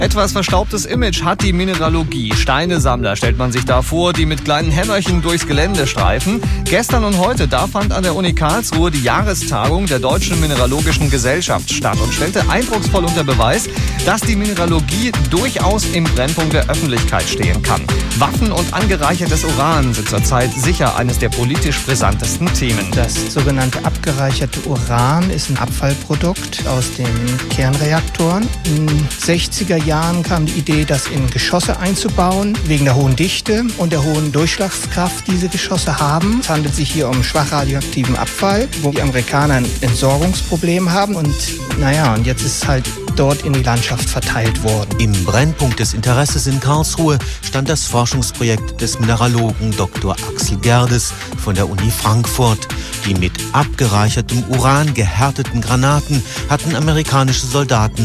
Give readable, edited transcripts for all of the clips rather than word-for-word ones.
Etwas verstaubtes Image hat die Mineralogie. Steinesammler stellt man sich da vor, die mit kleinen Hämmerchen durchs Gelände streifen. Gestern und heute, da fand an der Uni Karlsruhe die Jahrestagung der Deutschen Mineralogischen Gesellschaft statt und stellte eindrucksvoll unter Beweis, dass die Mineralogie durchaus im Brennpunkt der Öffentlichkeit stehen kann. Waffen und angereichertes Uran sind zurzeit sicher eines der politisch brisantesten Themen. Das sogenannte abgereicherte Uran ist ein Abfallprodukt aus den Kernreaktoren. In den 60er Jahren kam die Idee, das in Geschosse einzubauen, wegen der hohen Dichte und der hohen Durchschlagskraft, die diese Geschosse haben. Es handelt sich hier um schwach radioaktiven Abfall, wo die Amerikaner ein Entsorgungsproblem haben. Und jetzt ist es halt dort in die Landschaft verteilt worden. Im Brennpunkt des Interesses in Karlsruhe stand das Forschungsprojekt des Mineralogen Dr. Axel Gerdes von der Uni Frankfurt. Die mit abgereichertem Uran gehärteten Granaten hatten amerikanische Soldaten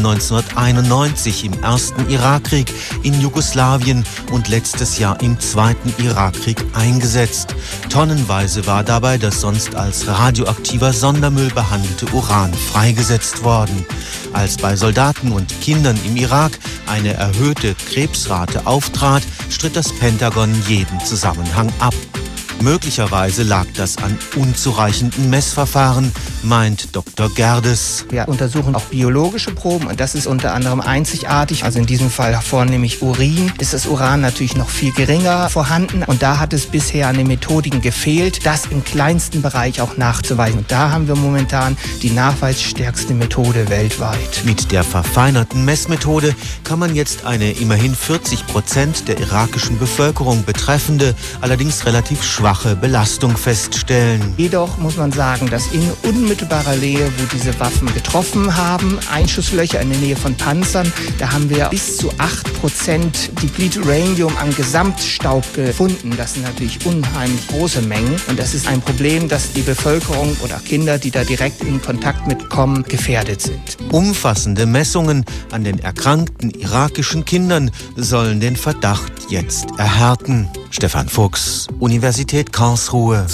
1991 im ersten Irakkrieg in Jugoslawien und letztes Jahr im zweiten Irakkrieg eingesetzt. Tonnenweise war dabei das sonst als radioaktiver Sondermüll behandelte Uran freigesetzt worden. Als bei Soldaten und Kindern im Irak eine erhöhte Krebsrate auftrat, stritt das Pentagon jeden Zusammenhang ab. Möglicherweise lag das an unzureichenden Messverfahren, meint Dr. Gerdes. Wir untersuchen auch biologische Proben und das ist unter anderem einzigartig. Also in diesem Fall vornehmlich Urin. Ist das Uran natürlich noch viel geringer vorhanden und da hat es bisher an den Methodiken gefehlt, das im kleinsten Bereich auch nachzuweisen. Und da haben wir momentan die nachweisstärkste Methode weltweit. Mit der verfeinerten Messmethode kann man jetzt eine immerhin 40% der irakischen Bevölkerung betreffende, allerdings relativ schwache Belastung feststellen. Jedoch muss man sagen, dass in unmittelbarer Nähe, wo diese Waffen getroffen haben, Einschusslöcher in der Nähe von Panzern, da haben wir bis zu 8% Depleted Uranium an Gesamtstaub gefunden. Das sind natürlich unheimlich große Mengen und das ist ein Problem, dass die Bevölkerung oder Kinder, die da direkt in Kontakt mitkommen, gefährdet sind. Umfassende Messungen an den erkrankten irakischen Kindern sollen den Verdacht jetzt erhärten. Stefan Fuchs, Universität Karlsruhe.